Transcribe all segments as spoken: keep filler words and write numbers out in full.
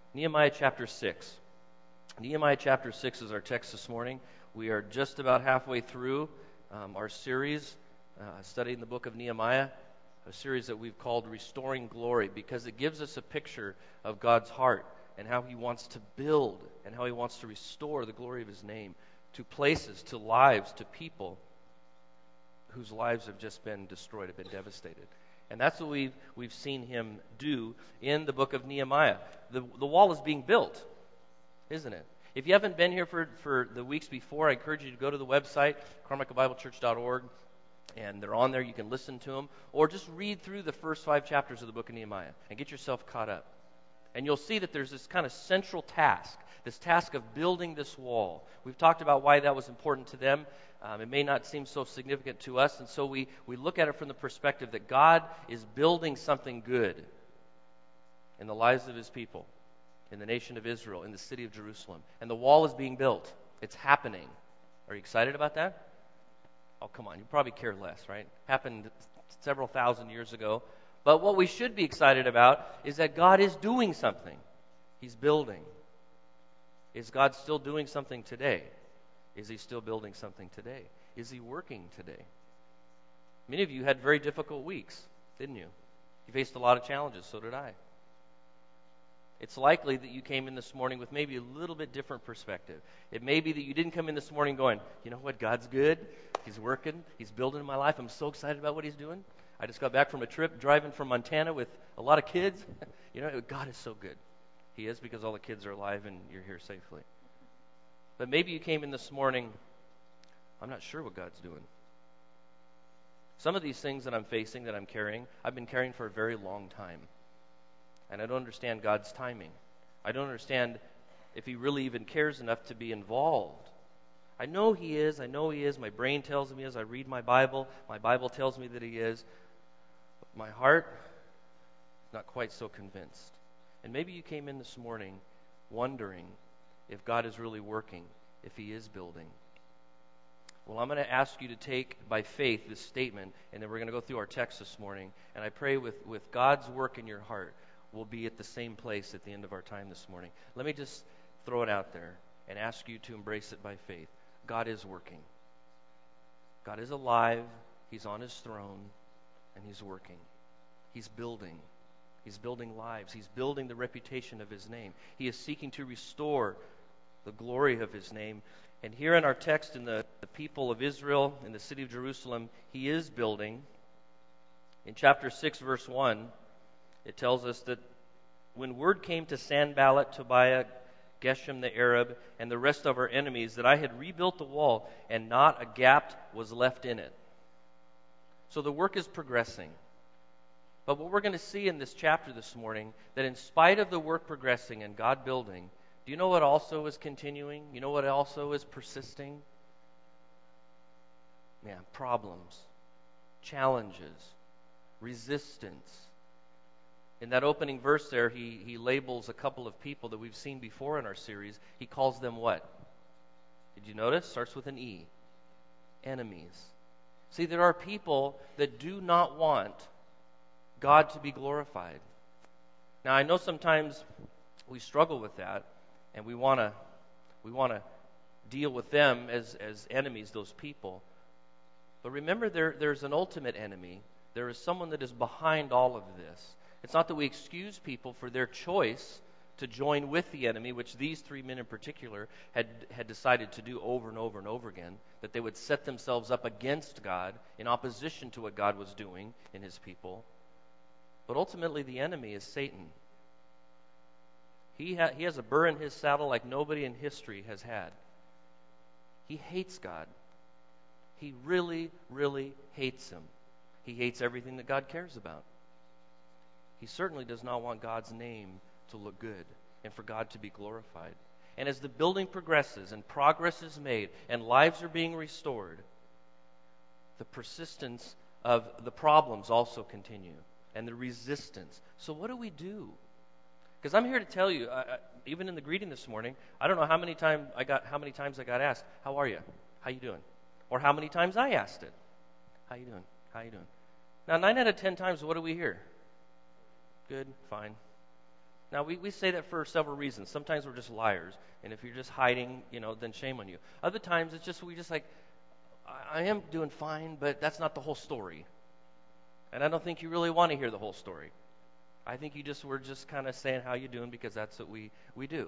Nehemiah chapter six. Nehemiah chapter six is our text this morning. We are just about halfway through um, our series, uh, studying the book of Nehemiah, a series that we've called Restoring Glory, because it gives us a picture of God's heart and how He wants to build and how He wants to restore the glory of His name to places, to lives, to people whose lives have just been destroyed, have been devastated. And that's what we've, we've seen Him do in the book of Nehemiah. The, the wall is being built, isn't it? If you haven't been here for, for the weeks before, I encourage you to go to the website, carmichael bible church dot org, and they're on there. You can listen to them, or just read through the first five chapters of the book of Nehemiah and get yourself caught up. And you'll see that there's this kind of central task, this task of building this wall. We've talked about why that was important to them. Um, it may not seem so significant to us, and so we, we look at it from the perspective that God is building something good in the lives of His people, in the nation of Israel, in the city of Jerusalem. And the wall is being built. It's happening. Are you excited about that? Oh, come on. You probably care less, right? Happened several thousand years ago. But what we should be excited about is that God is doing something. He's building. Is God still doing something today? Is He still building something today? Is He working today? Many of you had very difficult weeks, didn't you? You faced a lot of challenges. So did I. It's likely that you came in this morning with maybe a little bit different perspective. It may be that you didn't come in this morning going, you know what, God's good. He's working. He's building in my life. I'm so excited about what He's doing. I just got back from a trip driving from Montana with a lot of kids. You know, God is so good. He is, because all the kids are alive and you're here safely. But maybe you came in this morning, I'm not sure what God's doing. Some of these things that I'm facing, that I'm carrying, I've been carrying for a very long time. And I don't understand God's timing. I don't understand if He really even cares enough to be involved. I know He is. I know He is. My brain tells me as I read my Bible. My Bible tells me that He is. But my heart is not quite so convinced. And maybe you came in this morning wondering if God is really working, if He is building. Well, I'm going to ask you to take by faith this statement, and then we're going to go through our text this morning. And I pray with, with God's work in your heart, we'll be at the same place at the end of our time this morning. Let me just throw it out there and ask you to embrace it by faith. God is working. God is alive. He's on His throne, and He's working. He's building. He's building lives. He's building the reputation of His name. He is seeking to restore the glory of His name. And here in our text, in the, the people of Israel, in the city of Jerusalem, He is building. In chapter six, verse one, it tells us that when word came to Sanballat, Tobiah, Geshem the Arab, and the rest of our enemies that I had rebuilt the wall, and not a gap was left in it. So the work is progressing. But what we're going to see in this chapter this morning, that in spite of the work progressing and God building, do you know what also is continuing? You know what also is persisting? Yeah, problems, challenges, resistance. In that opening verse there, he, he labels a couple of people that we've seen before in our series. He calls them what? Did you notice? Starts with an E. Enemies. See, there are people that do not want God to be glorified. Now, I know sometimes we struggle with that, and we want to we want to deal with them as, as enemies, those people. But remember, there there's an ultimate enemy. There is someone that is behind all of this. It's not that we excuse people for their choice to join with the enemy, which these three men in particular had, had decided to do over and over and over again, that they would set themselves up against God in opposition to what God was doing in His people. But ultimately, the enemy is Satan. He, ha- he has a burr in his saddle like nobody in history has had. He hates God. He really, really hates Him. He hates everything that God cares about. He certainly does not want God's name to look good and for God to be glorified. And as the building progresses and progress is made and lives are being restored, the persistence of the problems also continue and the resistance. So what do we do? Because I'm here to tell you, I, I, even in the greeting this morning, I don't know how many time I got how many times I got asked, "How are you? How you doing?" Or how many times I asked it, "How you doing? How you doing?" Now, nine out of ten times, what do we hear? Good, fine. Now, we, we say that for several reasons. Sometimes we're just liars, and if you're just hiding, you know, then shame on you. Other times, it's just, we just like, I, I am doing fine, but that's not the whole story. And I don't think you really want to hear the whole story. I think you just were just kind of saying how you doing because that's what we, we do.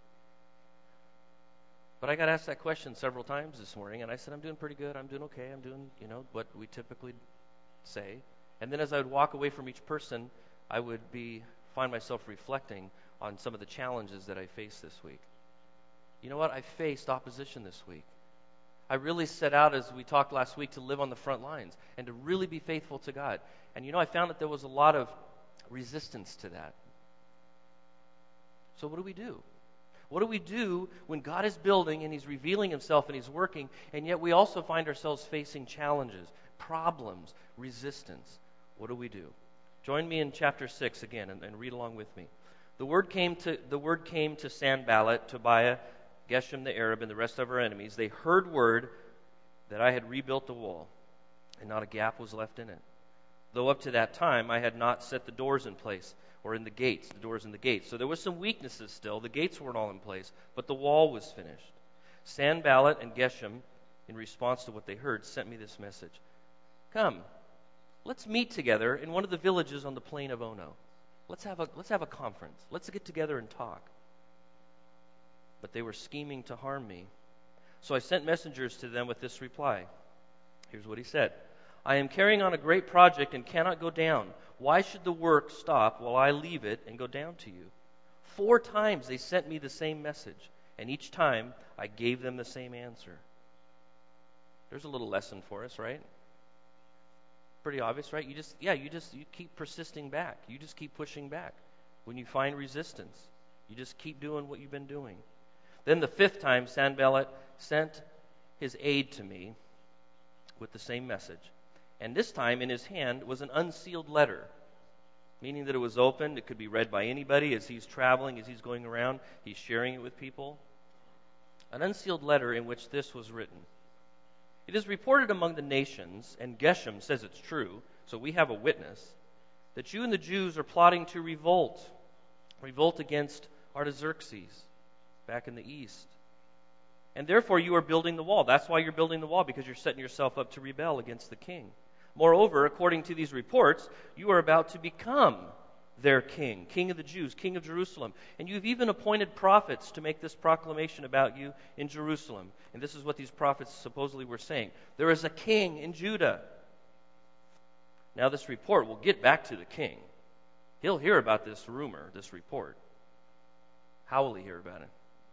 But I got asked that question several times this morning, and I said, I'm doing pretty good. I'm doing okay. I'm doing, you know, what we typically say. And then as I would walk away from each person, I would be find myself reflecting on some of the challenges that I faced this week. You know what? I faced opposition this week. I really set out, as we talked last week, to live on the front lines and to really be faithful to God. And you know, I found that there was a lot of resistance to that. So what do we do? What do we do when God is building and He's revealing Himself and He's working, and yet we also find ourselves facing challenges, problems, resistance? What do we do? Join me in chapter six again and, and read along with me. The word came to the word came to Sanballat, Tobiah, Geshem the Arab, and the rest of our enemies. They heard word that I had rebuilt the wall, and not a gap was left in it. Though up to that time I had not set the doors in place, or in the gates, the doors in the gates. So there was some weaknesses still. The gates weren't all in place, but the wall was finished. Sanballat and Geshem, in response to what they heard, sent me this message. Come, let's meet together in one of the villages on the plain of Ono. Let's have a let's have a conference. Let's get together and talk. But they were scheming to harm me. So I sent messengers to them with this reply. Here's what he said. I am carrying on a great project and cannot go down. Why should the work stop while I leave it and go down to you? Four times they sent me the same message, and each time I gave them the same answer. There's a little lesson for us, right? Pretty obvious, right? You just, yeah, you just, you keep persisting back. You just keep pushing back. When you find resistance, you just keep doing what you've been doing. Then the fifth time, Sanballat sent his aide to me with the same message. And this time in his hand was an unsealed letter, meaning that it was open. It could be read by anybody as he's traveling, as he's going around. He's sharing it with people. An unsealed letter in which this was written. It is reported among the nations, and Geshem says it's true, so we have a witness, that you and the Jews are plotting to revolt, revolt against Artaxerxes back in the east. And therefore you are building the wall. That's why you're building the wall, because you're setting yourself up to rebel against the king. Moreover, according to these reports, you are about to become their king, king of the Jews, king of Jerusalem. And you've even appointed prophets to make this proclamation about you in Jerusalem. And this is what these prophets supposedly were saying. There is a king in Judah. Now this report will get back to the king. He'll hear about this rumor, this report. How will he hear about it?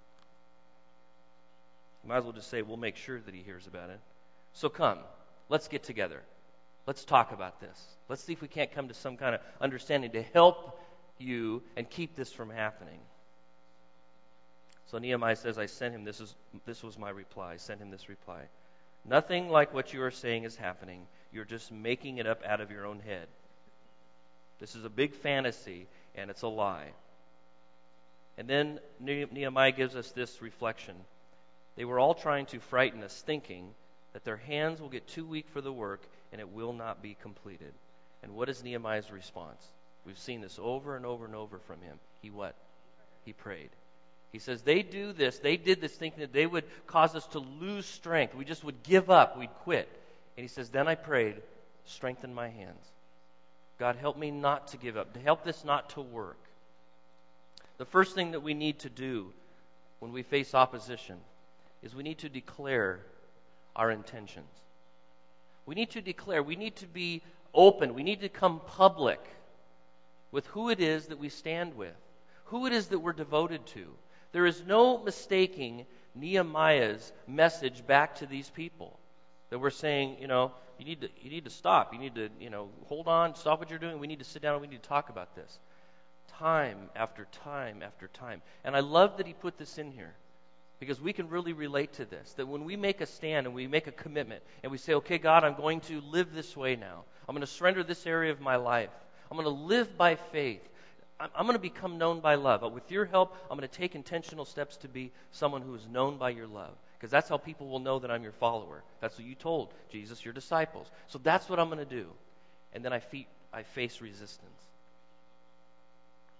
You might as well just say, we'll make sure that he hears about it. So come, let's get together. Let's talk about this. Let's see if we can't come to some kind of understanding to help you and keep this from happening. So Nehemiah says, I sent him, this is this was my reply. I sent him this reply. Nothing like what you are saying is happening. You're just making it up out of your own head. This is a big fantasy, and it's a lie. And then Nehemiah gives us this reflection. They were all trying to frighten us, thinking that their hands will get too weak for the work and it will not be completed. And what is Nehemiah's response? We've seen this over and over and over from him. He what? He prayed. He says, they do this, they did this thinking that they would cause us to lose strength. We just would give up, we'd quit. And he says, then I prayed, strengthen my hands. God, help me not to give up. Help this not to work. The first thing that we need to do when we face opposition is we need to declare our intentions. We need to declare, we need to be open, we need to come public with who it is that we stand with, who it is that we're devoted to. There is no mistaking Nehemiah's message back to these people. That we're saying, you know, you need to you need to stop. You need to, you know, hold on, stop what you're doing. We need to sit down and we need to talk about this. Time after time after time. And I love that he put this in here. Because we can really relate to this. That when we make a stand and we make a commitment and we say, okay, God, I'm going to live this way now. I'm going to surrender this area of my life. I'm going to live by faith. I'm going to become known by love. But with your help, I'm going to take intentional steps to be someone who is known by your love. Because that's how people will know that I'm your follower. That's what you told Jesus, your disciples. So that's what I'm going to do. And then I, fe- I face resistance.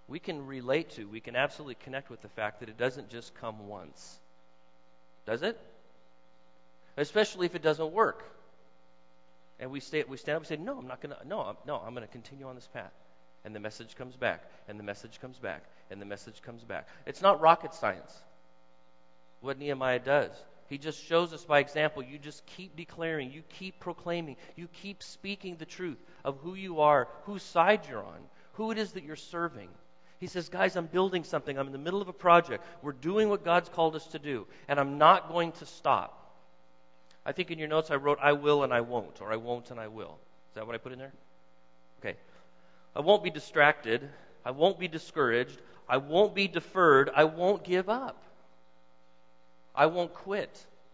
we can relate to, we can absolutely connect with the fact that it doesn't just come once. Does it? Especially if it doesn't work. And we stay, we stand up and say, no, I'm not going to, no, I'm, no, I'm going to continue on this path. And the message comes back, and the message comes back, and the message comes back. It's not rocket science, what Nehemiah does. He just shows us by example. You just keep declaring, you keep proclaiming, you keep speaking the truth of who you are, whose side you're on, who it is that you're serving. He says, guys, I'm building something. I'm in the middle of a project. We're doing what God's called us to do, and I'm not going to stop. I think in your notes I wrote, I will and I won't, or I won't and I will. Is that what I put in there? Okay. I won't be distracted. I won't be discouraged. I won't be deferred. I won't give up. I won't quit.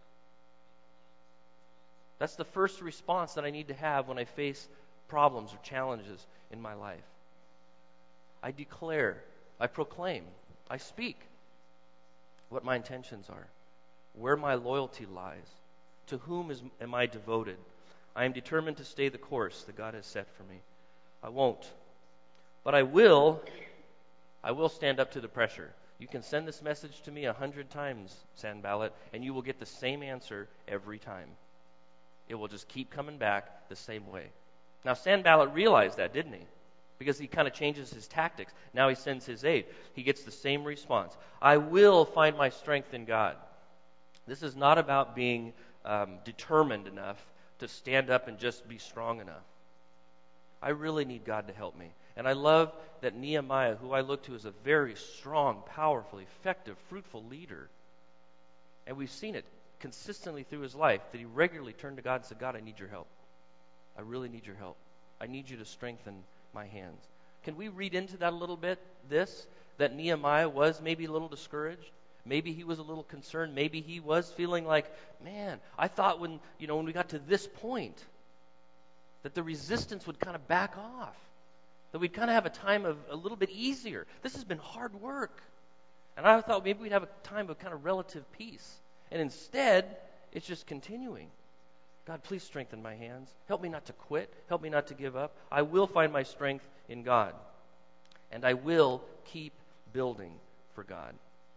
That's the first response that I need to have when I face problems or challenges in my life. I declare, I proclaim, I speak what my intentions are, where my loyalty lies, to whom is, am I devoted. I am determined to stay the course that God has set for me. I won't. But I will, I will stand up to the pressure. You can send this message to me a hundred times, Sanballat, and you will get the same answer every time. It will just keep coming back the same way. Now, Sanballat realized that, didn't he? Because he kind of changes his tactics. Now he sends his aid. He gets the same response. I will find my strength in God. This is not about being um, determined enough to stand up and just be strong enough. I really need God to help me. And I love that Nehemiah, who I look to as a very strong, powerful, effective, fruitful leader, and we've seen it consistently through his life, that he regularly turned to God and said, God, I need your help. I really need your help. I need you to strengthen my hands. Can we read into that a little bit, this, that Nehemiah was maybe a little discouraged? Maybe he was a little concerned. Maybe he was feeling like, man, I thought when, you know, when we got to this point, that the resistance would kind of back off. That we'd kind of have a time of a little bit easier. This has been hard work. And I thought maybe we'd have a time of kind of relative peace. And instead, it's just continuing. God, please strengthen my hands. Help me not to quit. Help me not to give up. I will find my strength in God. And I will keep building for God.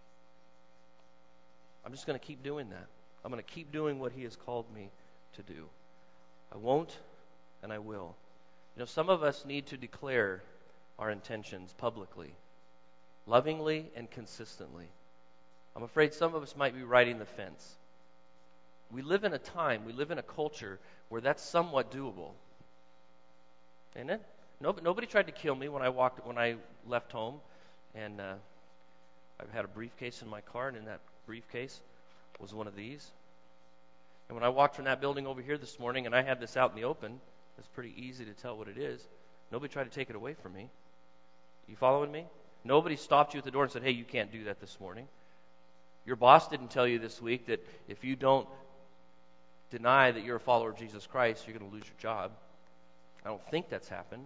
I'm just going to keep doing that. I'm going to keep doing what He has called me to do. I won't, and I will. You know, some of us need to declare our intentions publicly, lovingly and consistently. I'm afraid some of us might be riding the fence. We live in a time, we live in a culture where that's somewhat doable. Isn't it? Nobody, nobody tried to kill me when I walked, when I left home, and uh, I've had a briefcase in my car, and in that briefcase was one of these. And when I walked from that building over here this morning, and I had this out in the open, it's pretty easy to tell what it is. Nobody tried to take it away from me. You following me? Nobody stopped you at the door and said, hey, you can't do that this morning. Your boss didn't tell you this week that if you don't deny that you're a follower of Jesus Christ, you're going to lose your job. I don't think that's happened.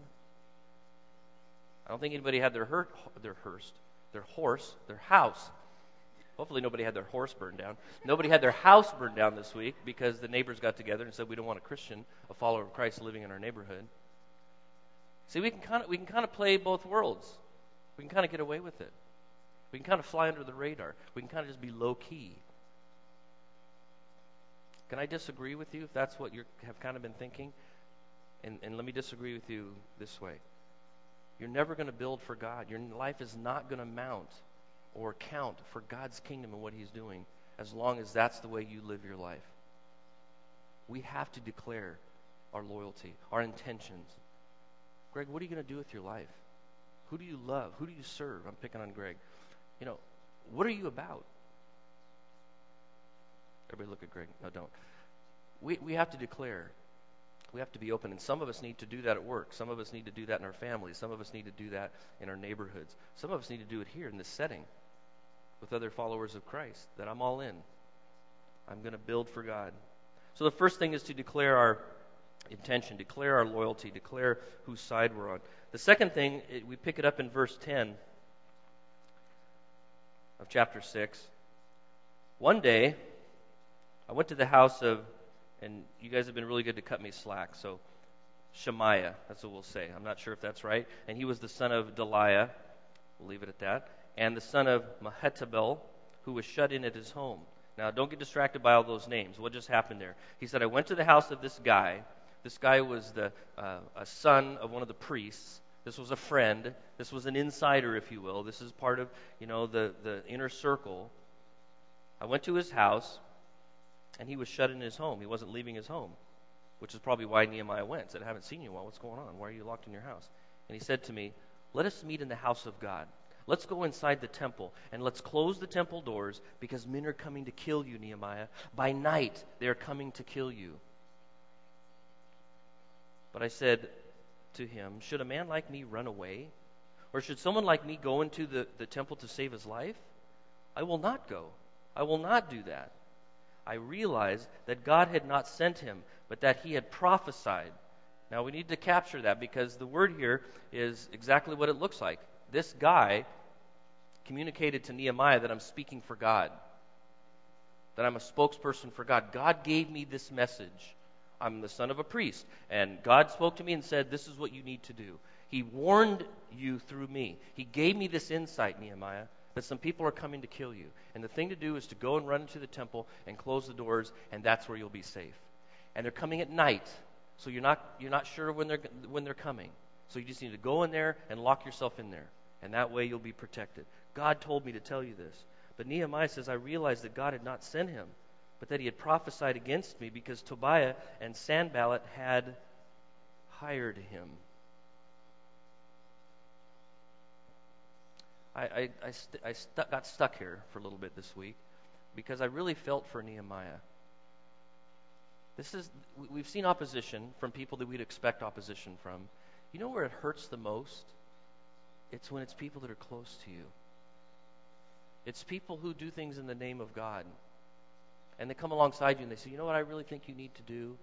I don't think anybody had their hurt, their hearse, their horse, their house. Hopefully nobody had their horse burned down. Nobody had their house burned down this week because the neighbors got together and said we don't want a Christian, a follower of Christ, living in our neighborhood. See, we can kind of we can kind of play both worlds. We can kind of get away with it. We can kind of fly under the radar. We can kind of just be low key. Can I disagree with you if that's what you have kind of been thinking? And, and let me disagree with you this way. You're never going to build for God. Your life is not going to mount or count for God's kingdom and what He's doing as long as that's the way you live your life. We have to declare our loyalty, our intentions. Greg, what are you going to do with your life? Who do you love? Who do you serve? I'm picking on Greg. You know, what are you about? Everybody look at Greg. No, don't. We we have to declare. We have to be open. And some of us need to do that at work. Some of us need to do that in our families. Some of us need to do that in our neighborhoods. Some of us need to do it here in this setting with other followers of Christ, that I'm all in. I'm going to build for God. So the first thing is to declare our intention, declare our loyalty, declare whose side we're on. The second thing, we pick it up in verse ten of chapter six. One day, I went to the house of, and you guys have been really good to cut me slack, so Shemaiah, that's what we'll say. I'm not sure if that's right. And he was the son of Deliah. We'll leave it at that. And the son of Mehetabel, who was shut in at his home. Now, don't get distracted by all those names. What just happened there? He said, I went to the house of this guy. This guy was the uh, a son of one of the priests. This was a friend. This was an insider, if you will. This is part of, you know, the, the inner circle. I went to his house, and he was shut in his home. He wasn't leaving his home, which is probably why Nehemiah went. Said, I haven't seen you in a while. What's going on? Why are you locked in your house? And he said to me, let us meet in the house of God. Let's go inside the temple, and let's close the temple doors, because men are coming to kill you, Nehemiah. By night, they are coming to kill you. But I said to him, should a man like me run away? Or should someone like me go into the, the temple to save his life? I will not go. I will not do that. I realized that God had not sent him, but that he had prophesied. Now we need to capture that, because the word here is exactly what it looks like. This guy communicated to Nehemiah that I'm speaking for God, that I'm a spokesperson for God. God gave me this message. I'm the son of a priest, and God spoke to me and said, this is what you need to do. He warned you through me. He gave me this insight, Nehemiah, that some people are coming to kill you. And the thing to do is to go and run into the temple and close the doors, and that's where you'll be safe. And they're coming at night, so you're not you're not sure when they're when they're coming. So you just need to go in there and lock yourself in there, and that way you'll be protected. God told me to tell you this. But Nehemiah says, I realized that God had not sent him, but that he had prophesied against me, because Tobiah and Sanballat had hired him. I, I, I, st- I st- got stuck here for a little bit this week, because I really felt for Nehemiah. This is we've seen opposition from people that we'd expect opposition from. You know where it hurts the most? It's when it's people that are close to you. It's people who do things in the name of God. And they come alongside you and they say, you know what I really think you need to do?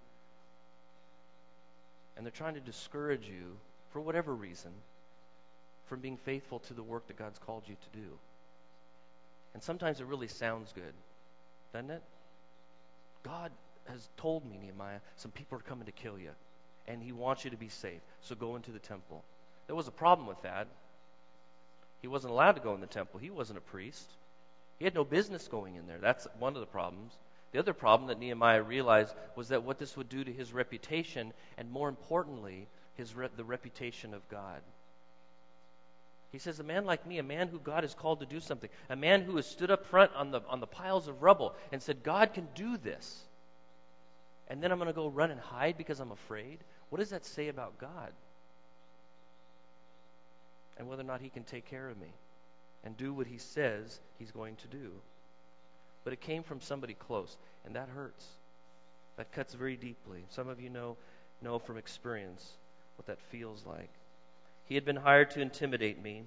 And they're trying to discourage you, for whatever reason, from being faithful to the work that God's called you to do. And sometimes it really sounds good, doesn't it? God has told me, Nehemiah, some people are coming to kill you, and he wants you to be safe, so go into the temple. There was a problem with that. He wasn't allowed to go in the temple. He wasn't a priest. He had no business going in there. That's one of the problems. The other problem that Nehemiah realized was that what this would do to his reputation, and more importantly, his re- the reputation of God. He says, a man like me, a man who God has called to do something, a man who has stood up front on the on the piles of rubble and said, God can do this, and then I'm going to go run and hide because I'm afraid? What does that say about God? And whether or not he can take care of me and do what he says he's going to do. But it came from somebody close, and that hurts. That cuts very deeply. Some of you know know from experience what that feels like. He had been hired to intimidate me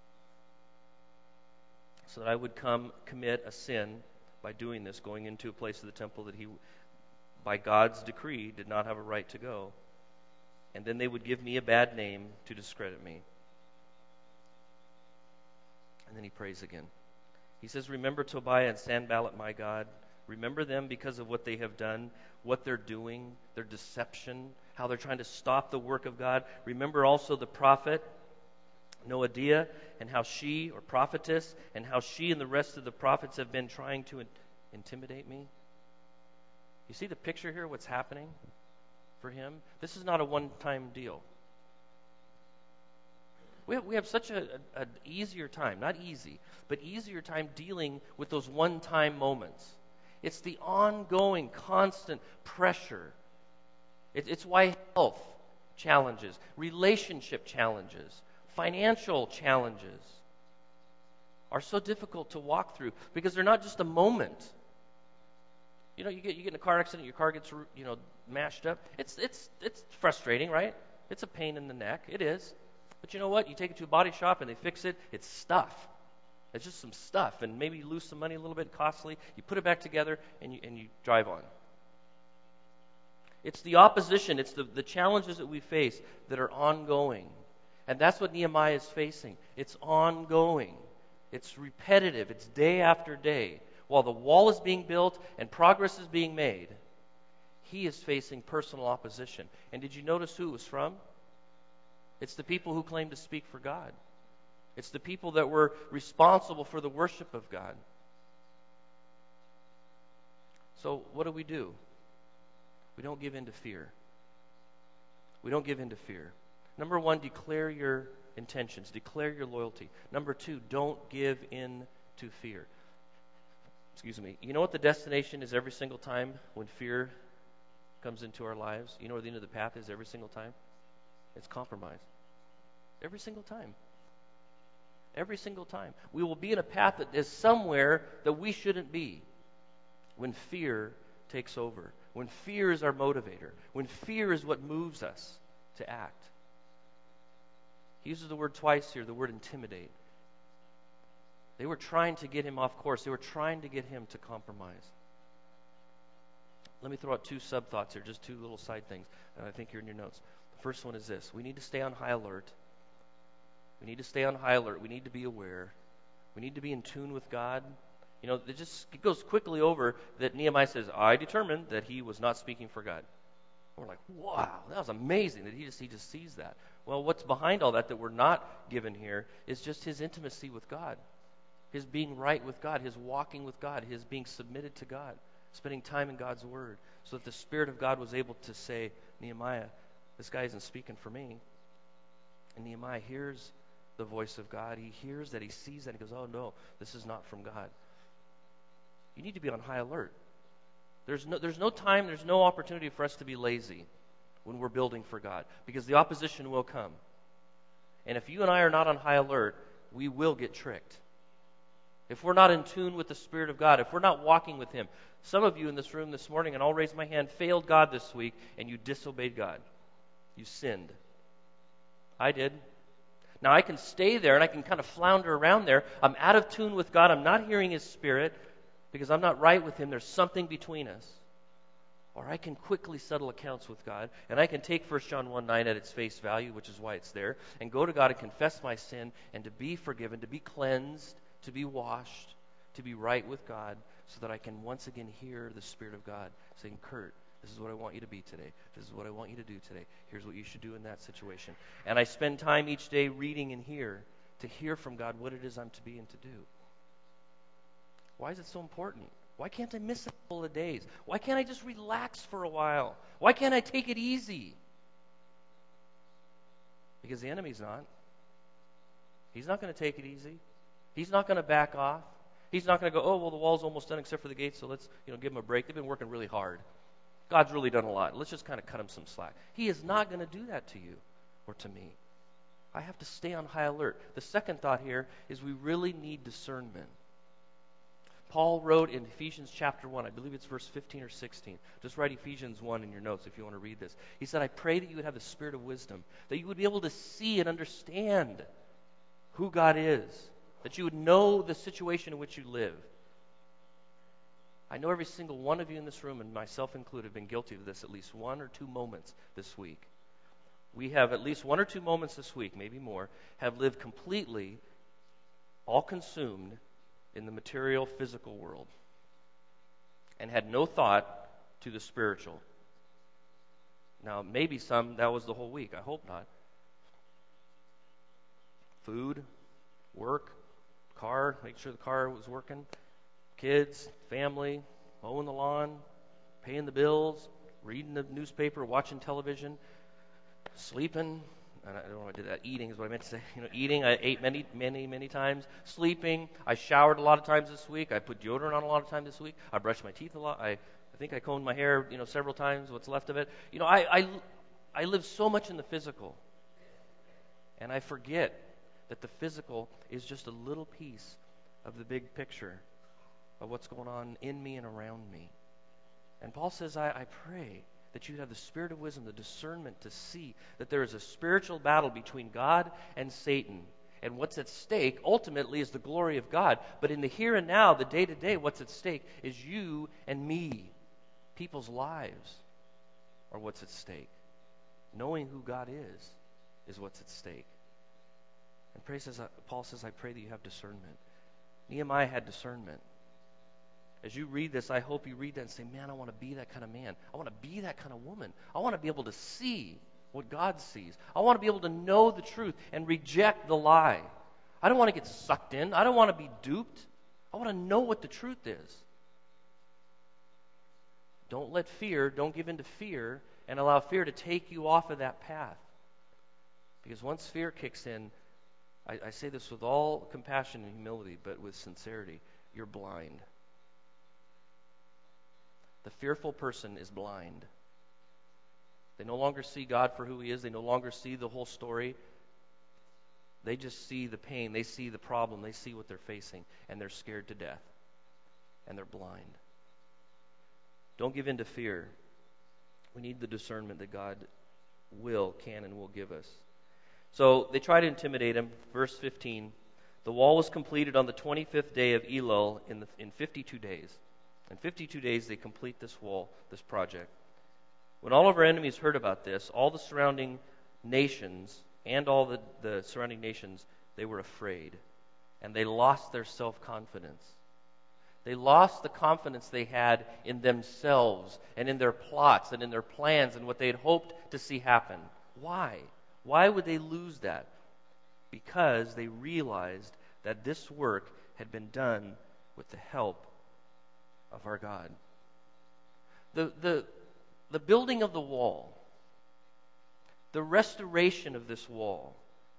so that I would come commit a sin by doing this, going into a place of the temple that he, by God's decree, did not have a right to go. And then they would give me a bad name to discredit me. And then he prays again. He says, remember Tobiah and Sanballat, my God. Remember them because of what they have done, what they're doing, their deception, how they're trying to stop the work of God. Remember also the prophet, Noadiah, and how she, or prophetess, and how she and the rest of the prophets have been trying to in- intimidate me. You see the picture here, what's happening for him? This is not a one-time deal. We have, we have such a, a, a easier time, not easy, but easier time dealing with those one-time moments. It's the ongoing, constant pressure. It, it's why health challenges, relationship challenges, financial challenges are so difficult to walk through, because they're not just a moment. You know, you get you get in a car accident, your car gets you know mashed up. It's it's it's frustrating, right? It's a pain in the neck. It is. But you know what? You take it to a body shop and they fix it. It's stuff. It's just some stuff, and maybe you lose some money, a little bit costly. You put it back together and you and you drive on. It's the opposition, it's the, the challenges that we face that are ongoing. And that's what Nehemiah is facing. It's ongoing. It's repetitive. It's day after day. While the wall is being built and progress is being made, he is facing personal opposition. And did you notice who it was from? It's the people who claim to speak for God. It's the people that were responsible for the worship of God. So what do we do? We don't give in to fear. We don't give in to fear. Number one, declare your intentions. Declare your loyalty. Number two, don't give in to fear. Excuse me. You know what the destination is every single time when fear comes into our lives? You know where the end of the path is every single time? It's compromise. Every single time. Every single time. We will be in a path that is somewhere that we shouldn't be when fear takes over. When fear is our motivator. When fear is what moves us to act. He uses the word twice here, the word intimidate. They were trying to get him off course. They were trying to get him to compromise. Let me throw out two sub-thoughts here, just two little side things, and I think you're in your notes. The first one is this. We need to stay on high alert. We need to stay on high alert. We need to be aware. We need to be in tune with God. You know, it just it goes quickly over that Nehemiah says, I determined that he was not speaking for God. We're like, wow, that was amazing that he just he just sees that. Well, what's behind all that that we're not given here is just his intimacy with God, his being right with God, his walking with God, his being submitted to God, spending time in God's Word, so that the Spirit of God was able to say, Nehemiah, this guy isn't speaking for me. And Nehemiah hears the voice of God. He hears that, he sees that, he goes, oh no, this is not from God. You need to be on high alert. There's no, there's no time, there's no opportunity for us to be lazy when we're building for God, because the opposition will come. And if you and I are not on high alert, we will get tricked. If we're not in tune with the Spirit of God, if we're not walking with Him. Some of you in this room this morning, and I'll raise my hand, failed God this week, and you disobeyed God. You sinned. I did. Now I can stay there, and I can kind of flounder around there. I'm out of tune with God. I'm not hearing His Spirit, because I'm not right with Him. There's something between us. Or I can quickly settle accounts with God, and I can take First John one nine at its face value, which is why it's there, and go to God and confess my sin, and to be forgiven, to be cleansed, to be washed, to be right with God, so that I can once again hear the Spirit of God saying, Kurt, this is what I want you to be today. This is what I want you to do today. Here's what you should do in that situation. And I spend time each day reading and hear, to hear from God what it is I'm to be and to do. Why is it so important? Why can't I miss a couple of days? Why can't I just relax for a while? Why can't I take it easy? Because the enemy's not. He's not going to take it easy. He's not going to back off. He's not going to go, oh, well, the wall's almost done except for the gate, so let's you know, give them a break. They've been working really hard. God's really done a lot. Let's just kind of cut him some slack. He is not going to do that to you or to me. I have to stay on high alert. The second thought here is we really need discernment. Paul wrote in Ephesians chapter one, I believe it's verse fifteen or sixteen. Just write Ephesians one in your notes if you want to read this. He said, I pray that you would have the spirit of wisdom, that you would be able to see and understand who God is, that you would know the situation in which you live. I know every single one of you in this room, and myself included, have been guilty of this at least one or two moments this week. We have at least one or two moments this week, maybe more, have lived completely, all consumed in the material, physical world, and had no thought to the spiritual. Now, maybe some, that was the whole week. I hope not. Food, work, car, make sure the car was working, kids, family, mowing the lawn, paying the bills, reading the newspaper, watching television, sleeping. I don't know if I did that. Eating is what I meant to say. You know, eating. I ate many, many, many times. Sleeping. I showered a lot of times this week. I put deodorant on a lot of times this week. I brushed my teeth a lot. I, I think I combed my hair, you know, several times. What's left of it. You know, I, I, I live so much in the physical, and I forget that the physical is just a little piece of the big picture of what's going on in me and around me. And Paul says, I, I pray that you have the spirit of wisdom, the discernment to see that there is a spiritual battle between God and Satan. And what's at stake ultimately is the glory of God. But in the here and now, the day-to-day, what's at stake is you and me. People's lives are what's at stake. Knowing who God is is what's at stake. And pray says, Paul says, I pray that you have discernment. Nehemiah had discernment. As you read this, I hope you read that and say, man, I want to be that kind of man. I want to be that kind of woman. I want to be able to see what God sees. I want to be able to know the truth and reject the lie. I don't want to get sucked in. I don't want to be duped. I want to know what the truth is. Don't let fear, don't give in to fear and allow fear to take you off of that path. Because once fear kicks in, I, I say this with all compassion and humility, but with sincerity, you're blind. The fearful person is blind. They no longer see God for who He is. They no longer see the whole story. They just see the pain. They see the problem. They see what they're facing. And they're scared to death. And they're blind. Don't give in to fear. We need the discernment that God will, can, and will give us. So they try to intimidate him. Verse fifteen. The wall was completed on the twenty-fifth day of Elul in, the, in fifty-two days. In fifty-two days they complete this wall, this project. When all of our enemies heard about this, all the surrounding nations and all the, the surrounding nations, they were afraid. And they lost their self-confidence. They lost the confidence they had in themselves and in their plots and in their plans and what they had hoped to see happen. Why? Why would they lose that? Because they realized that this work had been done with the help of our God. The, the, the building of the wall, the restoration of this wall,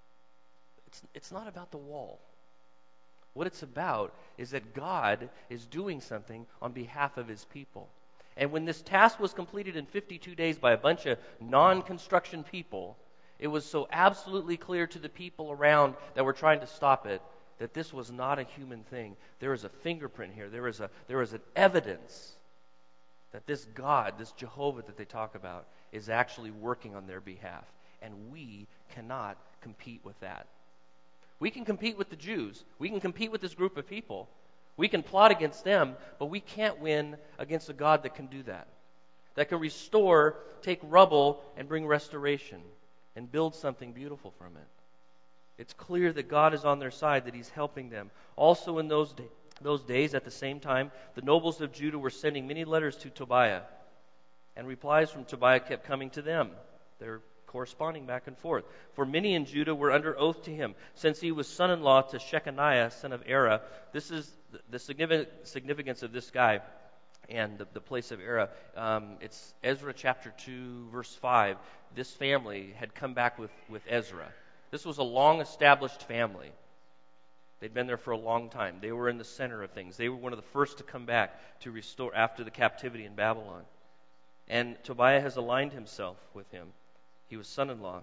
it's, it's not about the wall. What it's about is that God is doing something on behalf of His people. And when this task was completed in fifty-two days by a bunch of non-construction people, it was so absolutely clear to the people around that were trying to stop it that this was not a human thing. There is a fingerprint here. There is a there is an evidence that this God, this Jehovah that they talk about, is actually working on their behalf. And we cannot compete with that. We can compete with the Jews. We can compete with this group of people. We can plot against them, but we can't win against a God that can do that. That can restore, take rubble, and bring restoration, and build something beautiful from it. It's clear that God is on their side, that He's helping them. Also in those, day, those days, at the same time, the nobles of Judah were sending many letters to Tobiah, and replies from Tobiah kept coming to them. They're corresponding back and forth. For many in Judah were under oath to him, since he was son-in-law to Shechaniah, son of Era. This is the significance of this guy and the, the place of Era. Um, it's Ezra chapter two, verse five. This family had come back with, with Ezra. This was a long-established family. They'd been there for a long time. They were in the center of things. They were one of the first to come back to restore after the captivity in Babylon. And Tobiah has aligned himself with him. He was son-in-law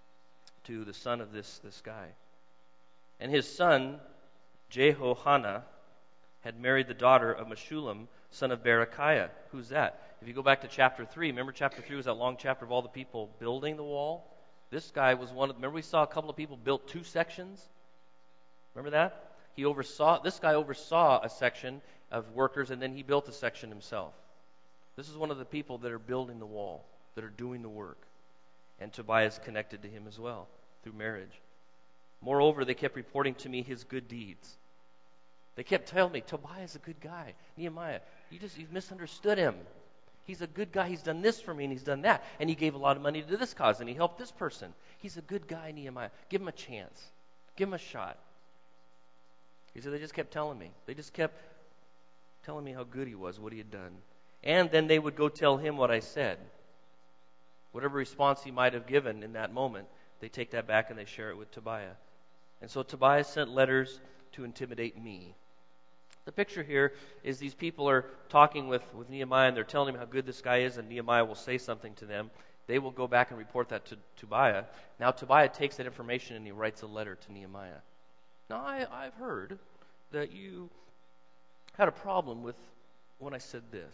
to the son of this, this guy. And his son, Jehohanan, had married the daughter of Meshullam, son of Berechiah. Who's that? If you go back to chapter three, remember chapter three was that long chapter of all the people building the wall? This guy was one of, remember we saw a couple of people built two sections? Remember that? He oversaw, this guy oversaw a section of workers, and then he built a section himself. This is one of the people that are building the wall, that are doing the work. And Tobiah is connected to him as well through marriage. Moreover, they kept reporting to me his good deeds. They kept telling me, Tobiah's a good guy. Nehemiah, you just you've misunderstood him. He's a good guy. He's done this for me and he's done that. And he gave a lot of money to this cause and he helped this person. He's a good guy, Nehemiah. Give him a chance. Give him a shot. He said they just kept telling me. They just kept telling me how good he was, what he had done. And then they would go tell him what I said. Whatever response he might have given in that moment, they take that back and they share it with Tobiah. And so Tobiah sent letters to intimidate me. The picture here is these people are talking with, with Nehemiah and they're telling him how good this guy is, and Nehemiah will say something to them. They will go back and report that to Tobiah. Now Tobiah takes that information and he writes a letter to Nehemiah. Now I, I've heard that you had a problem with when I said this.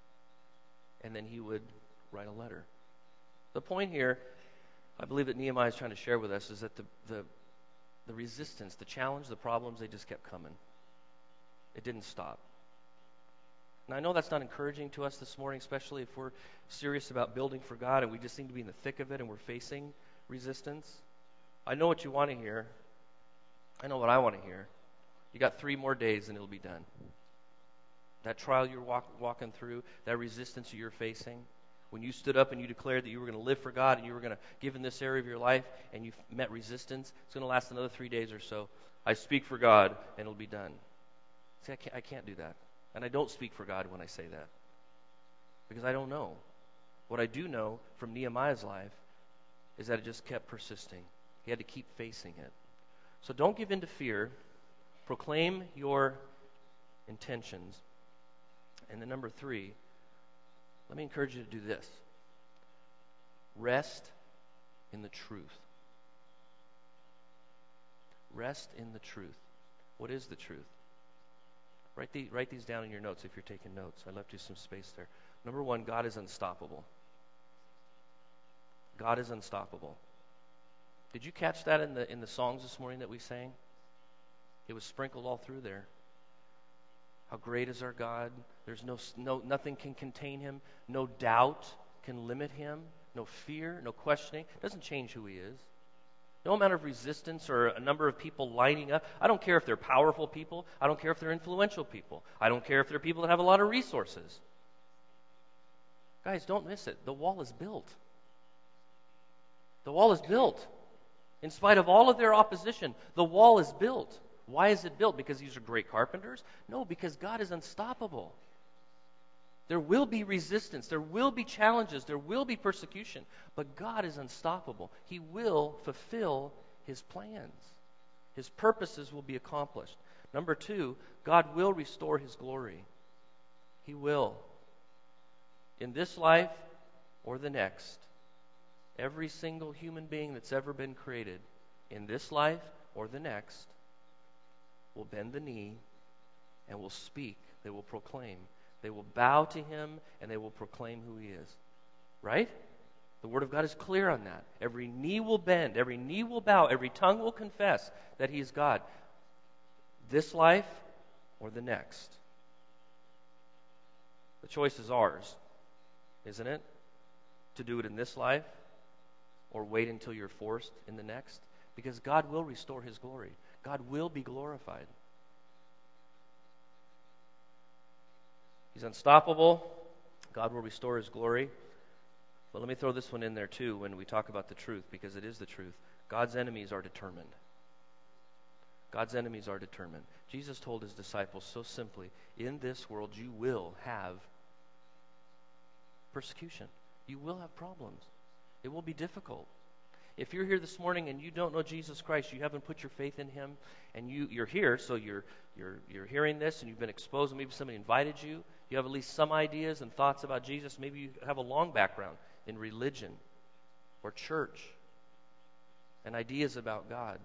And then he would write a letter. The point here, I believe that Nehemiah is trying to share with us, is that the, the, the resistance, the challenge, the problems, they just kept coming. It didn't stop. Now, I know that's not encouraging to us this morning, especially if we're serious about building for God and we just seem to be in the thick of it and we're facing resistance. I know what you want to hear. I know what I want to hear. You got three more days and it'll be done. That trial you're walk, walking through, that resistance you're facing, When you stood up and you declared that you were going to live for God and you were going to give in this area of your life and you met resistance, it's going to last another three days or so. I speak for God and it'll be done. See, I can't, I can't do that. And I don't speak for God when I say that. Because I don't know. What I do know from Nehemiah's life is that it just kept persisting. He had to keep facing it. So don't give in to fear. Proclaim your intentions. And then number three, let me encourage you to do this. Rest in the truth. Rest in the truth. What is the truth? Write, the, write these down in your notes if you're taking notes. I left you some space there. Number one, God is unstoppable. God is unstoppable. Did you catch that in the in the songs this morning that we sang? It was sprinkled all through there. How great is our God? There's no no nothing can contain him. No doubt can limit him. No fear, no questioning. It doesn't change who he is. No amount of resistance or a number of people lining up. I don't care if they're powerful people. I don't care if they're influential people. I don't care if they're people that have a lot of resources. Guys, don't miss it. The wall is built. The wall is built. In spite of all of their opposition, the wall is built. Why is it built? Because these are great carpenters? No, because God is unstoppable. There will be resistance. There will be challenges. There will be persecution. But God is unstoppable. He will fulfill his plans. His purposes will be accomplished. Number two, God will restore his glory. He will. In this life or the next, every single human being that's ever been created, in this life or the next, will bend the knee and will speak. They will proclaim. They will bow to him and they will proclaim who he is. Right? The Word of God is clear on that. Every knee will bend, every knee will bow, every tongue will confess that he is God. This life or the next. The choice is ours, isn't it? To do it in this life or wait until you're forced in the next. Because God will restore his glory. God will be glorified. He's unstoppable. God will restore his glory. But let me throw this one in there too when we talk about the truth, because it is the truth. God's enemies are determined. God's enemies are determined. Jesus told his disciples so simply, in this world you will have persecution. You will have problems. It will be difficult. If you're here this morning and you don't know Jesus Christ, you haven't put your faith in him, and you, you're here, so you're, you're, you're hearing this and you've been exposed, and maybe somebody invited you, you have at least some ideas and thoughts about Jesus, maybe you have a long background in religion or church and ideas about God.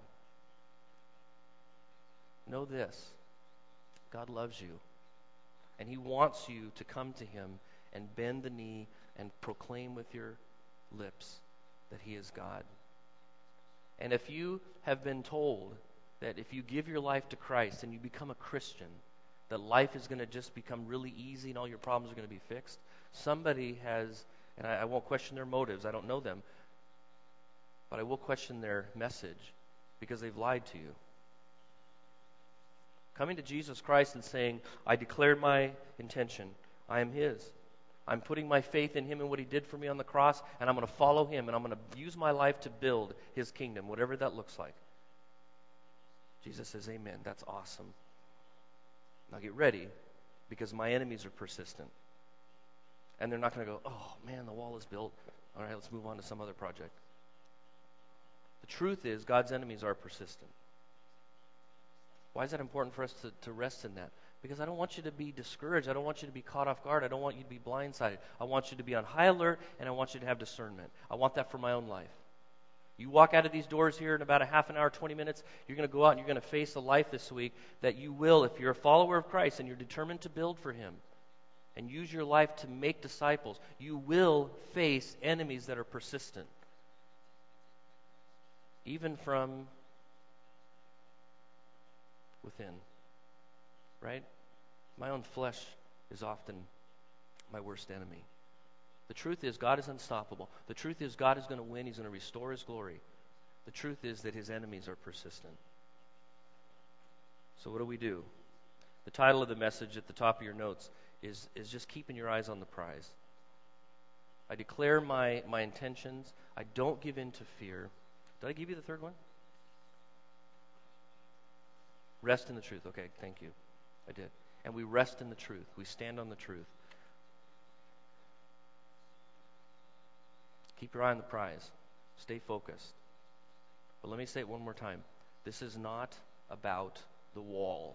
Know this, God loves you, and he wants you to come to him and bend the knee and proclaim with your lips that he is God. And if you have been told that if you give your life to Christ and you become a Christian, that life is going to just become really easy and all your problems are going to be fixed, somebody has, and I, I won't question their motives, I don't know them, but I will question their message because they've lied to you. Coming to Jesus Christ and saying, I declared my intention, I am his. I'm putting my faith in him and what he did for me on the cross, and I'm going to follow him, and I'm going to use my life to build his kingdom, whatever that looks like. Jesus says, amen. That's awesome. Now get ready, because my enemies are persistent. And they're not going to go, oh, man, the wall is built. All right, let's move on to some other project. The truth is, God's enemies are persistent. Why is that important for us to, to rest in that? Because I don't want you to be discouraged. I don't want you to be caught off guard. I don't want you to be blindsided. I want you to be on high alert, and I want you to have discernment. I want that for my own life. You walk out of these doors here in about a half an hour, twenty minutes, you're going to go out and you're going to face a life this week that you will, if you're a follower of Christ and you're determined to build for him and use your life to make disciples, you will face enemies that are persistent. Even from within. Right? My own flesh is often my worst enemy. The truth is, God is unstoppable. The truth is, God is going to win. He's going to restore his glory. The truth is that his enemies are persistent. So what do we do? The title of the message at the top of your notes is, is just keeping your eyes on the prize. I declare my, my intentions. I don't give in to fear. Did I give you the third one? Rest in the truth. Okay, thank you. I did. And we rest in the truth. We stand on the truth. Keep your eye on the prize. Stay focused. But let me say it one more time. This is not about the wall.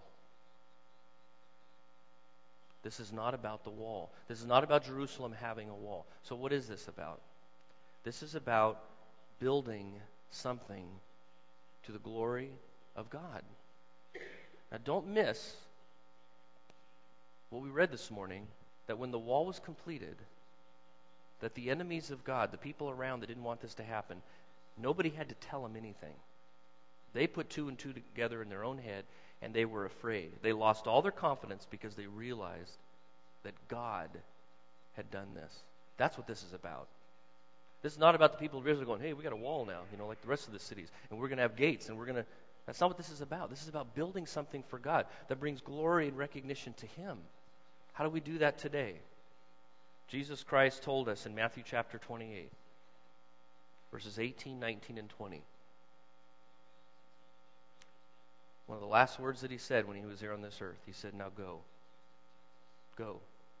This is not about the wall. This is not about Jerusalem having a wall. So what is this about? This is about building something to the glory of God. Now don't miss what we read this morning, that when the wall was completed, that the enemies of God, the people around that didn't want this to happen, nobody had to tell them anything. They put two and two together in their own head, and they were afraid. They lost all their confidence because they realized that God had done this. That's what this is about. This is not about the people of Israel going, hey, we got a wall now, you know, like the rest of the cities, and we're going to have gates, and we're going to... That's not what this is about. This is about building something for God that brings glory and recognition to Him. How do we do that today? Jesus Christ told us in Matthew chapter twenty-eight, verses eighteen, nineteen, and twenty. One of the last words that He said when He was here on this earth, He said, now go. Go.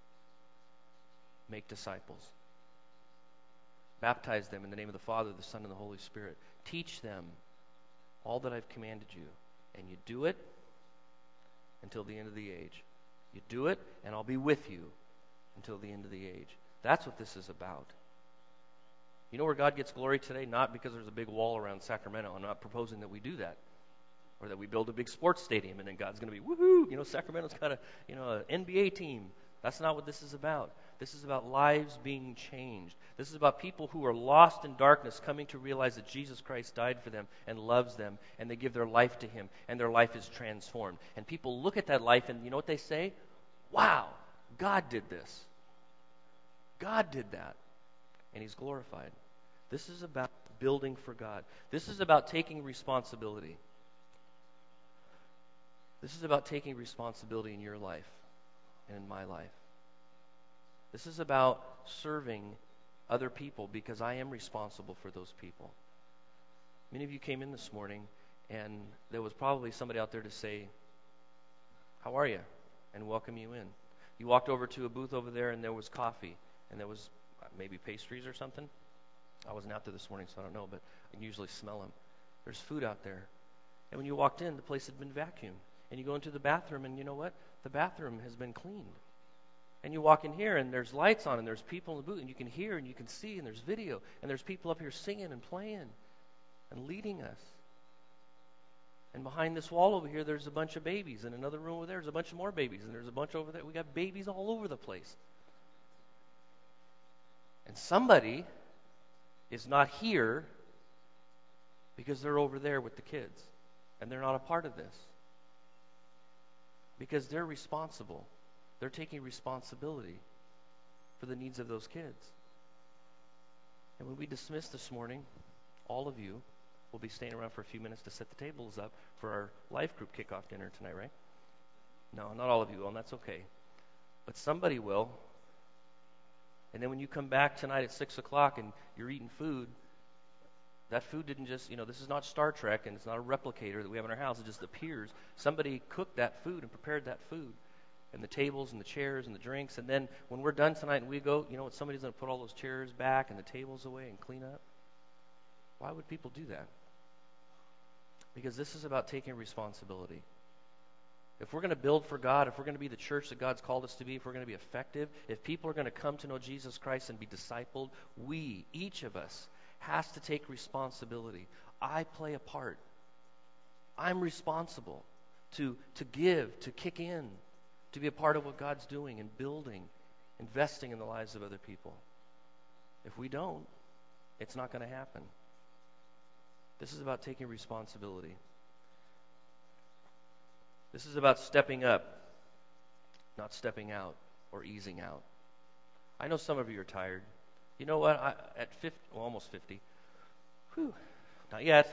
Make disciples. Baptize them in the name of the Father, the Son, and the Holy Spirit. Teach them all that I've commanded you. And you do it until the end of the age. You do it, and I'll be with you until the end of the age. That's what this is about. You know where God gets glory today? Not because there's a big wall around Sacramento. I'm not proposing that we do that. Or that we build a big sports stadium and then God's going to be, woohoo, you know, Sacramento's got a, you know, an N B A team. That's not what this is about. This is about lives being changed. This is about people who are lost in darkness coming to realize that Jesus Christ died for them and loves them, and they give their life to Him, and their life is transformed. And people look at that life, and you know what they say? Wow, God did this. God did that. And He's glorified. This is about building for God. This is about taking responsibility. This is about taking responsibility in your life and in my life. This is about serving other people because I am responsible for those people. Many of you came in this morning and there was probably somebody out there to say, how are you? And welcome you in. You walked over to a booth over there and there was coffee and there was maybe pastries or something. I wasn't out there this morning, so I don't know, but I can usually smell them. There's food out there. And when you walked in, the place had been vacuumed. And you go into the bathroom and you know what? The bathroom has been cleaned. And you walk in here and there's lights on and there's people in the booth and you can hear and you can see and there's video and there's people up here singing and playing and leading us. And behind this wall over here there's a bunch of babies, and another room over there there's a bunch of more babies, and there's a bunch over there. We got babies all over the place. And somebody is not here because they're over there with the kids and they're not a part of this. Because they're responsible. They're taking responsibility for the needs of those kids. And when we dismiss this morning, all of you will be staying around for a few minutes to set the tables up for our life group kickoff dinner tonight, right? No, not all of you will, and that's okay. But somebody will. And then when you come back tonight at six o'clock and you're eating food, that food didn't just, you know, this is not Star Trek and it's not a replicator that we have in our house. It just appears. Somebody cooked that food and prepared that food. And the tables and the chairs and the drinks. And then when we're done tonight and we go, you know what, somebody's going to put all those chairs back and the tables away and clean up. Why would people do that? Because this is about taking responsibility. If we're going to build for God, if we're going to be the church that God's called us to be, if we're going to be effective, if people are going to come to know Jesus Christ and be discipled, we, each of us, has to take responsibility. I play a part. I'm responsible to, to give, to kick in, to be a part of what God's doing and building, investing in the lives of other people. If we don't, it's not going to happen. This is about taking responsibility. This is about stepping up, not stepping out or easing out. I know some of you are tired. You know what? I, at fifty, well, almost fifty, whew, not yet.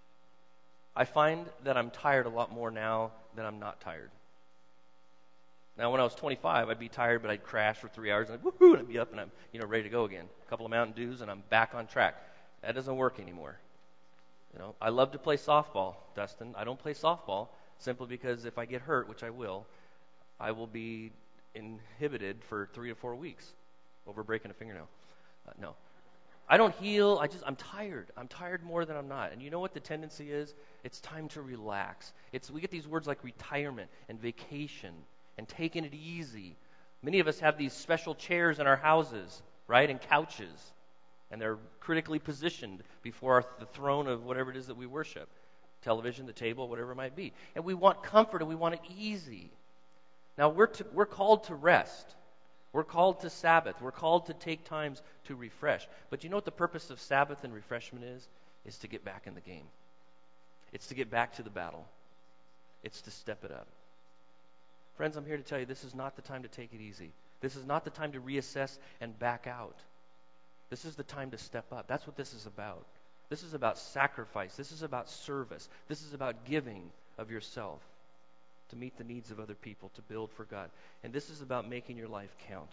I find that I'm tired a lot more now than I'm not tired. Now, when I was twenty-five, I'd be tired, but I'd crash for three hours, and I'd, woohoo, and I'd be up, and I'm, you know, ready to go again. A couple of Mountain Dews, and I'm back on track. That doesn't work anymore. You know, I love to play softball, Dustin. I don't play softball simply because if I get hurt, which I will, I will be inhibited for three to four weeks over breaking a fingernail. Uh, no. I don't heal. I just, I'm tired. I'm tired more than I'm not. And you know what the tendency is? It's time to relax. It's, we get these words like retirement and vacation and taking it easy. Many of us have these special chairs in our houses, right, and couches, and they're critically positioned before our, the throne of whatever it is that we worship, television, the table, whatever it might be. And we want comfort and we want it easy. Now, we're, to, we're called to rest. We're called to Sabbath. We're called to take times to refresh. But you know what the purpose of Sabbath and refreshment is? Is to get back in the game. It's to get back to the battle. It's to step it up. Friends, I'm here to tell you this is not the time to take it easy. This is not the time to reassess and back out. This is the time to step up. That's what this is about. This is about sacrifice. This is about service. This is about giving of yourself to meet the needs of other people, to build for God. And this is about making your life count.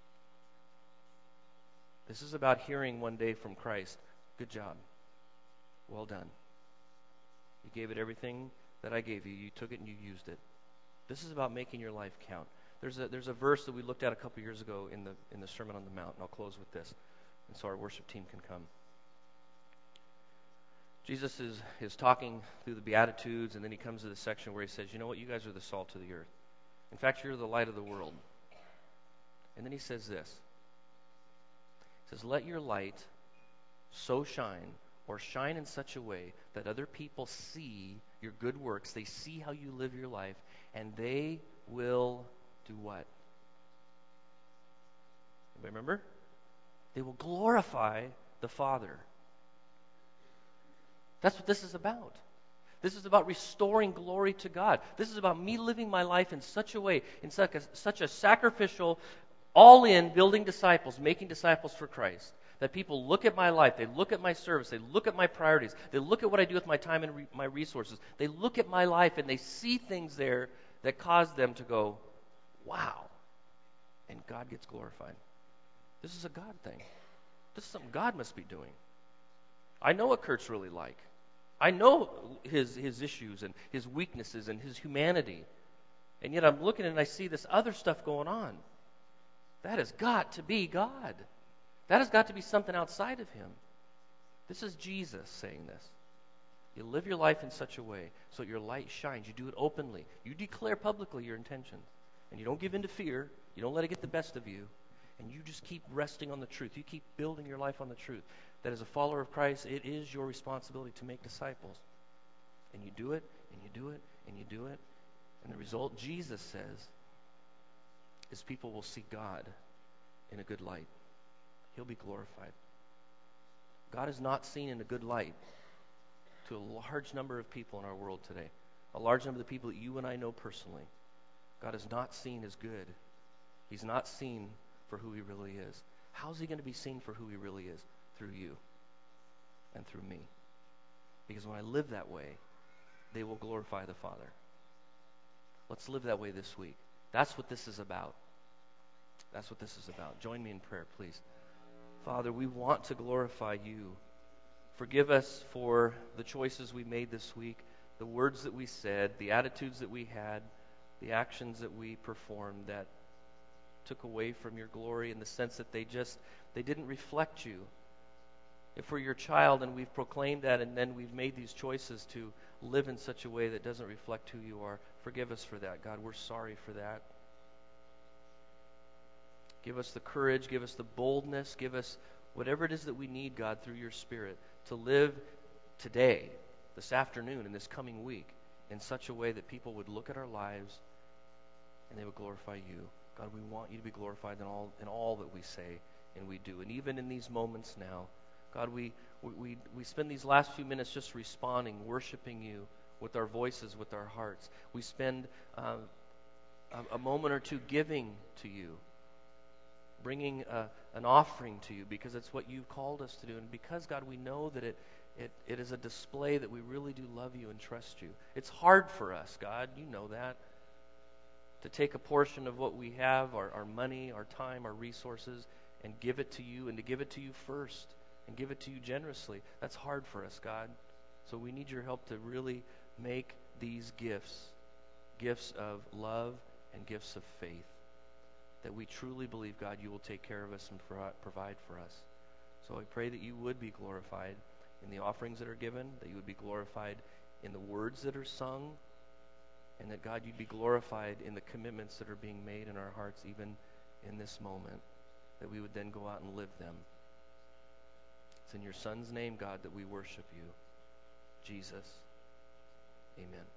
This is about hearing one day from Christ, good job, well done. You gave it everything that I gave you. You took it and you used it. This is about making your life count. There's a there's a verse that we looked at a couple years ago in the in the Sermon on the Mount, and I'll close with this, and so our worship team can come. Jesus is, is talking through the Beatitudes, and then he comes to the section where he says, you know what, you guys are the salt of the earth. In fact, you're the light of the world. And then he says this. He says, let your light so shine, or shine in such a way that other people see your good works, they see how you live your life, and they will do what? Anybody remember? They will glorify the Father. That's what this is about. This is about restoring glory to God. This is about me living my life in such a way, in such a, such a sacrificial, all-in, building disciples, making disciples for Christ, that people look at my life, they look at my service, they look at my priorities, they look at what I do with my time and re- my resources, they look at my life and they see things there that cause them to go, wow, and God gets glorified. This is a God thing. This is something God must be doing. I know what Kurt's really like. I know his his issues and his weaknesses and his humanity. And yet I'm looking and I see this other stuff going on. That has got to be God. That has got to be something outside of him. This is Jesus saying this. You live your life in such a way so that your light shines. You do it openly. You declare publicly your intentions. And you don't give in to fear. You don't let it get the best of you. And you just keep resting on the truth. You keep building your life on the truth. That as a follower of Christ, it is your responsibility to make disciples. And you do it, and you do it, and you do it. And the result, Jesus says, is people will see God in a good light. He'll be glorified. God is not seen in a good light to a large number of people in our world today. A large number of the people that you and I know personally. God is not seen as good. He's not seen for who he really is. How's he going to be seen for who he really is? Through you and through me. Because when I live that way, they will glorify the Father. Let's live that way this week. That's what this is about. That's what this is about. Join me in prayer, please. Father, we want to glorify you. Forgive us for the choices we made this week, the words that we said, the attitudes that we had, the actions that we performed that took away from your glory in the sense that they just, they didn't reflect you. If we're your child and we've proclaimed that and then we've made these choices to live in such a way that doesn't reflect who you are, forgive us for that, God. We're sorry for that. Give us the courage, give us the boldness, give us whatever it is that we need, God, through your Spirit, to live today, this afternoon, and this coming week, in such a way that people would look at our lives and they would glorify you. God, we want you to be glorified in all in all that we say and we do. And even in these moments now, God, we we, we spend these last few minutes just responding, worshiping you with our voices, with our hearts. We spend uh, a, a moment or two giving to you, bringing a, an offering to you because it's what you've called us to do. And because, God, we know that it, it, it is a display that we really do love you and trust you. It's hard for us, God, you know that, to take a portion of what we have, our, our money, our time, our resources, and give it to you, and to give it to you first, and give it to you generously. That's hard for us, God. So we need your help to really make these gifts, gifts of love and gifts of faith, that we truly believe, God, you will take care of us and pro- provide for us. So I pray that you would be glorified in the offerings that are given, that you would be glorified in the words that are sung, and that, God, you'd be glorified in the commitments that are being made in our hearts even in this moment, that we would then go out and live them. It's in your Son's name, God, that we worship you. Jesus. Amen.